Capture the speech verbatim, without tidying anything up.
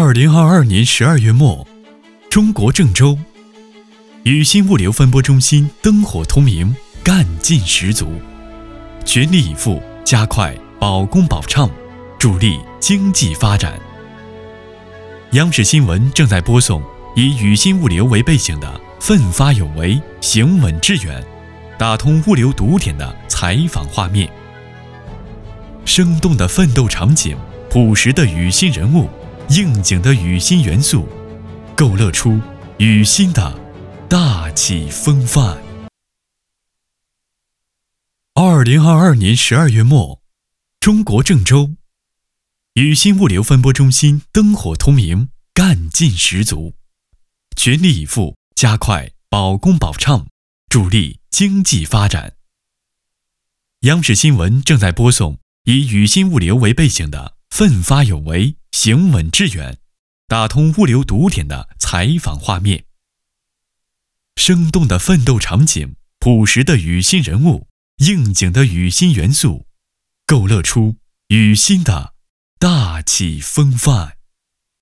二零二二年十二月末，中国郑州宇新物流分拨中心灯火通明，干劲十足，全力以赴加快保供保畅，助力经济发展。央视新闻正在播送以宇新物流为背景的奋发有为、行稳致远，打通物流堵点的采访画面。生动的奋斗场景，朴实的宇新人物，应景的宇新元素，勾勒出宇新的大气风范。二零二二年十二月末，中国郑州宇新物流分拨中心灯火通明，干劲十足，全力以赴加快保供保畅，助力经济发展。央视新闻正在播送以宇新物流为背景的奋发有为、行稳致远，打通物流堵点的采访画面。生动的奋斗场景，朴实的宇新人物，应景的宇新元素，勾勒出宇新的大气风范。